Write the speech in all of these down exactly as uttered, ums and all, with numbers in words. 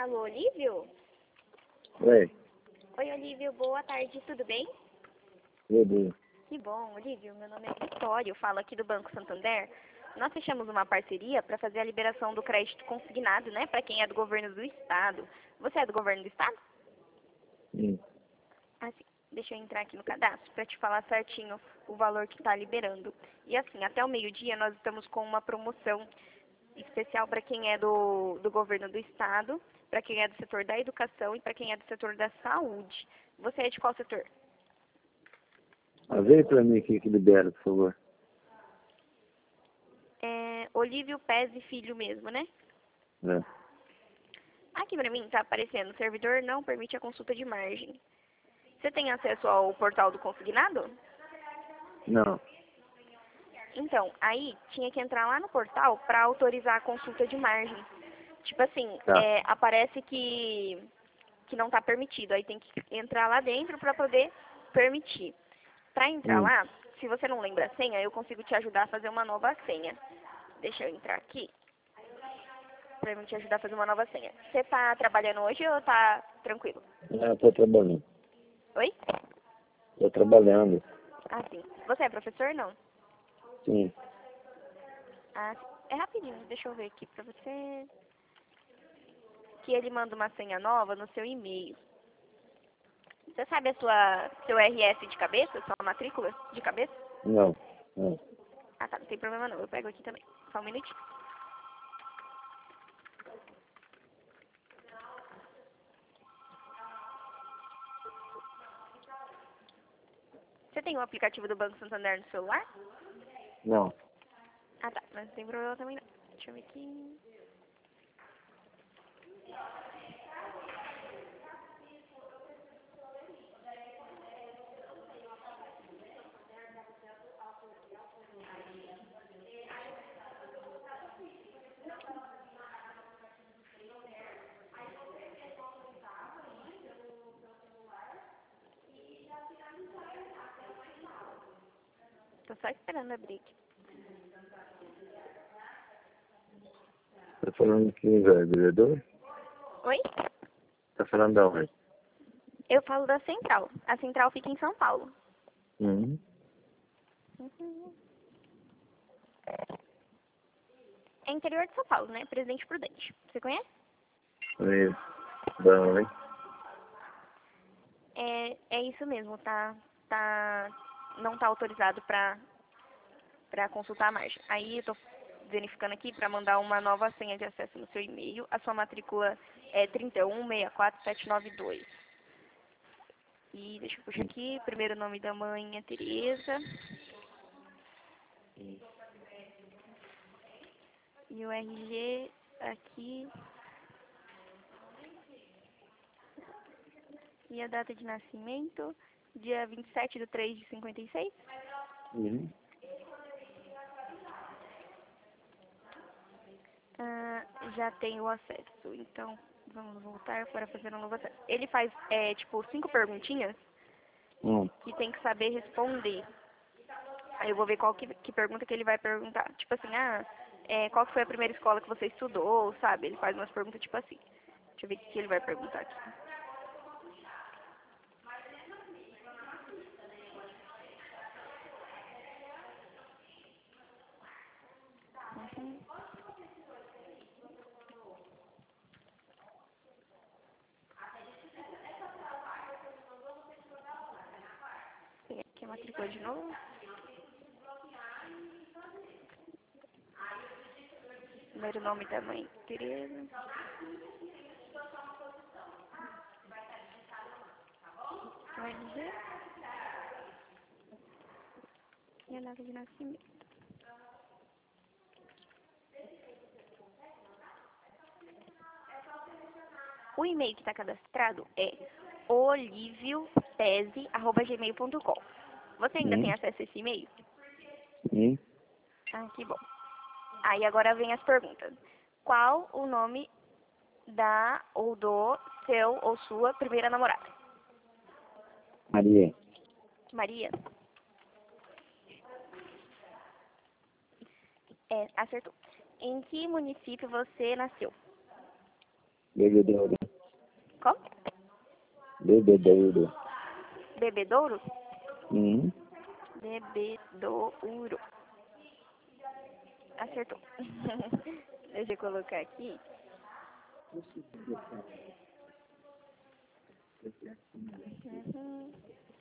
Alô, Olívio? Oi, Oi, Olívio, boa tarde, tudo bem? meu Deus. Que bom, Olívio, meu nome é Vitória, eu falo aqui do Banco Santander. Nós fechamos uma parceria para fazer a liberação do crédito consignado, né, para quem é do governo do estado. Você é do governo do estado? Hum. Assim, deixa eu entrar aqui no cadastro para te falar certinho o valor que está liberando. E assim, até o meio-dia nós estamos com uma promoção especial para quem é do, do governo do estado, para quem é do setor da educação e para quem é do setor da saúde. Você é de qual setor? Ah, vê pra mim aqui que libera, por favor. É Olívio Pes e Filho mesmo, né? É. Aqui para mim está aparecendo, o servidor não permite a consulta de margem. Você tem acesso ao portal do consignado? Não. Então, aí tinha que entrar lá no portal para autorizar a consulta de margem. Tipo assim, Tá. é, aparece que, que não está permitido. Aí tem que entrar lá dentro para poder permitir. Para entrar Hum. lá, se você não lembra a senha, eu consigo te ajudar a fazer uma nova senha. Deixa eu entrar aqui para eu te ajudar a fazer uma nova senha. Você está trabalhando hoje ou está tranquilo? Ah, tô trabalhando. Oi? Tô trabalhando. Ah, sim. Você é professor, não? Sim. Ah, sim. É rapidinho, deixa eu ver aqui pra você. Que ele manda uma senha nova no seu e-mail. Você sabe a sua, seu R S de cabeça, sua matrícula de cabeça? Não. Não. Ah, tá, não tem problema não, eu pego aqui também. Só um minutinho. Você tem o aplicativo do Banco Santander no celular? Não. Ah, tá, mas não tem problema também não. Deixa eu ver aqui. Tô só esperando abrir aqui. Tá falando que é vereador? Oi? Tá falando da onde? Eu falo da Central. A Central fica em São Paulo. Uhum. Uhum. É interior de São Paulo, né? Presidente Prudente. Você conhece? Isso. Bom, hein? É, é isso mesmo, tá, tá, não tá autorizado para para consultar a margem. Aí eu tô verificando aqui para mandar uma nova senha de acesso no seu e-mail. A sua matrícula é trinta e um, sessenta e quatro, setecentos e noventa e dois. E deixa eu puxar aqui, primeiro nome da mãe é Tereza. E o R G aqui. E a data de nascimento, dia vinte e sete de três de cinquenta e seis. Uhum. Ah, já tem o acesso. Então, vamos voltar para fazer um novo acesso. Ele faz, é, tipo, cinco perguntinhas Hum. que tem que saber responder. Aí eu vou ver qual que, que pergunta que ele vai perguntar. Tipo assim, ah, é, qual que foi a primeira escola que você estudou, sabe? Ele faz umas perguntas tipo assim. Deixa eu ver o que que ele vai perguntar aqui. Uhum. Tem aqui a matrícula de novo. Primeiro nome da mãe, Tereza. O R G. E a data de nascimento. O e-mail que está cadastrado é oliviopese arroba gmail ponto com. Você ainda tem Hum. acesso a esse e-mail? Hum. Ah, que bom. Aí agora vem as perguntas. Qual o nome da ou do seu ou sua primeira namorada? Maria. Maria? É, acertou. Em que município você nasceu? Bebedouro. Qual? Bebedouro. Bebedouro? Uhum. Bebedouro. Acertou. Deixa eu colocar aqui. Uhum.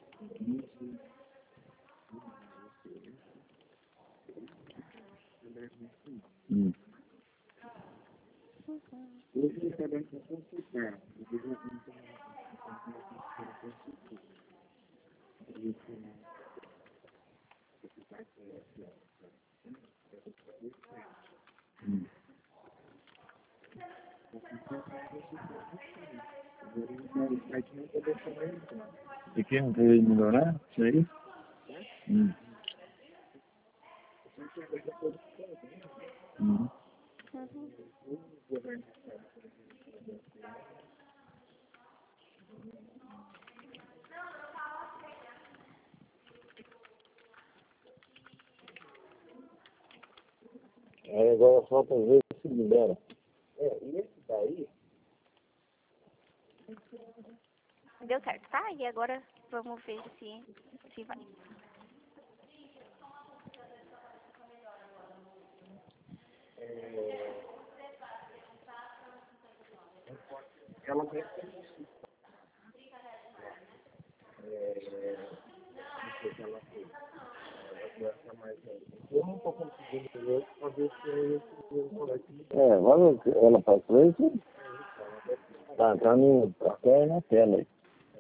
Hum. Hum. E quem não veio melhorar? Isso aí? Hum. Hum. Uhum. Aí agora falta ver se libera. Deu certo, tá? E agora vamos ver se, se vai. É, vamos, ela para frente, tá entrando até na tela aí.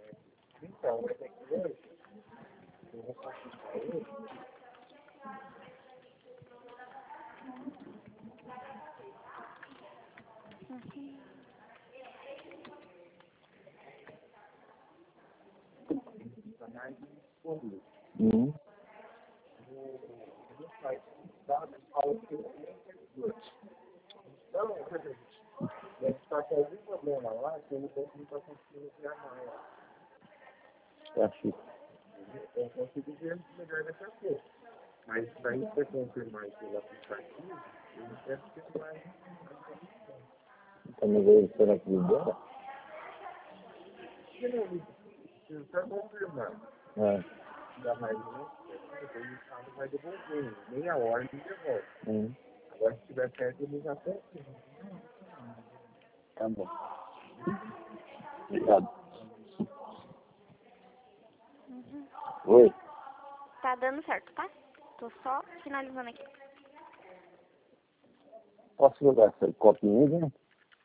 Uhum. Tá chique. Vamos ver, será que libera? É. Uhum. Tá bom. Obrigado. Uhum. Oi. Tá dando certo, tá? Tô só finalizando aqui. Posso jogar esse copinho, né?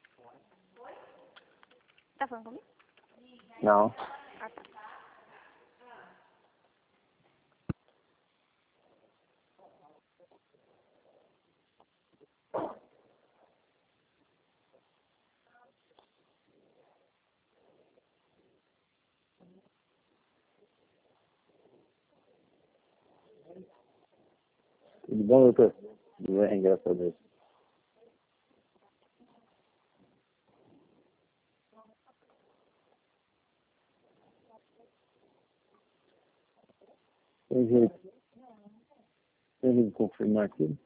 Tá falando comigo? Não. Ah, tá. Tudo bom, doutor? Tudo bem, graças a Deus. Tem jeito. Tem jeito de confirmar aqui?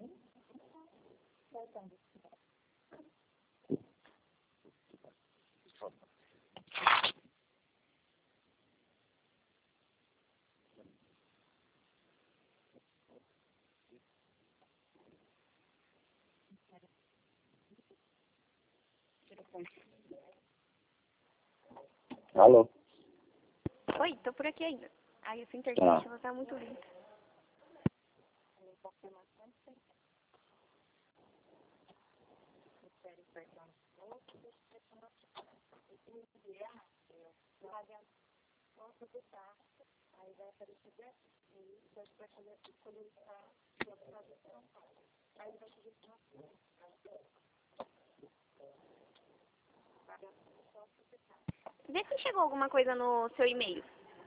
Alô? Oi, tô por aqui ainda. Ai, essa internet Tá. ela tá muito lenta. Vê se chegou alguma coisa no seu e-mail.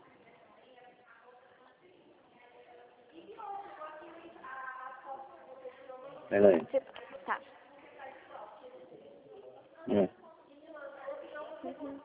Peraí. Você... Tá. É. Uhum.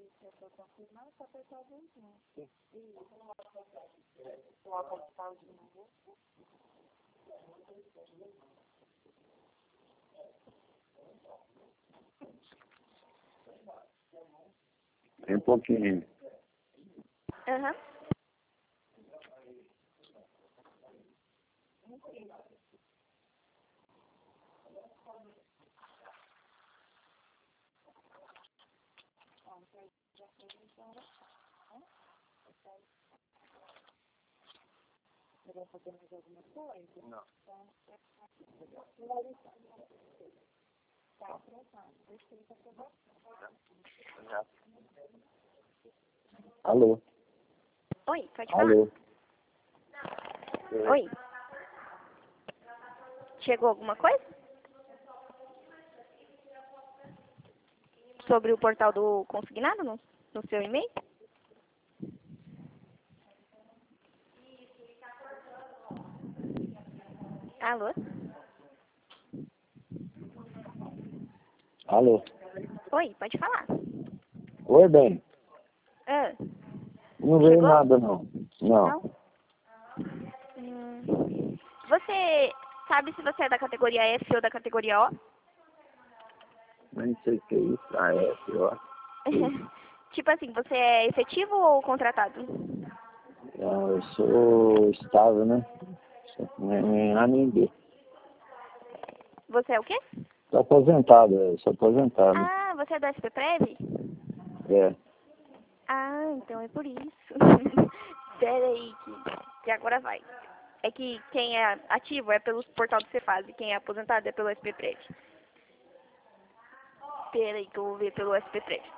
Tem um pouquinho. Aham. Não. Alô? Oi, pode falar? Alô? Oi. Chegou alguma coisa? Sobre o portal do consignado no, no seu e-mail? Alô? Alô? Oi, pode falar. Oi, bem. Ah, Não veio chegou? nada, não. Não. Não? Hum, você sabe se você é da categoria F ou da categoria O? Nem sei o que é isso. Ah, é, ó. Tipo assim, você é efetivo ou contratado? Não, eu sou estável, né? Nem A nem B. Você é o quê? Sou aposentado, eu sou aposentado. Ah, você é do S P Prev? É. Ah, então é por isso. Pera aí, que, que agora vai. É que quem é ativo é pelo portal do Cefaz e quem é aposentado é pelo S P Prev. Pera aí que eu vou ver pelo S P Prev.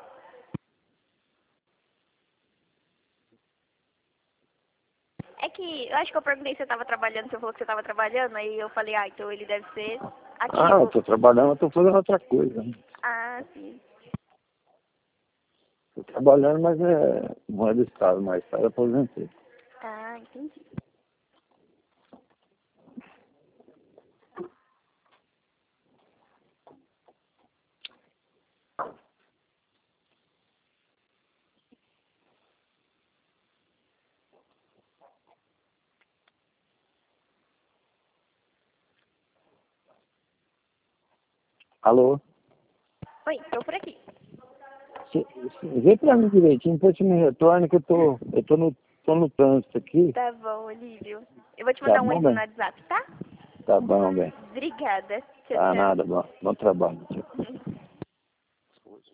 É que eu acho que eu perguntei se você estava trabalhando, você falou que você estava trabalhando, aí eu falei, ah, então ele deve ser Ah, eu ativo. tô trabalhando, eu tô fazendo outra coisa. Né? Ah, sim. Tô trabalhando, mas é, não é do estado, mas estado aposentei. Ah, entendi. Alô? Oi, tô por aqui. Se, se, vê pra mim direitinho, depois você me retorna que eu tô, eu tô no, tô no trânsito aqui. Tá bom, Olívio. Eu vou te Tá mandar um bom, oizinho no bem? WhatsApp, tá? Tá bom, bem. Obrigada. Tchau, Tá tchau. nada, bom. Bom trabalho. Tchau.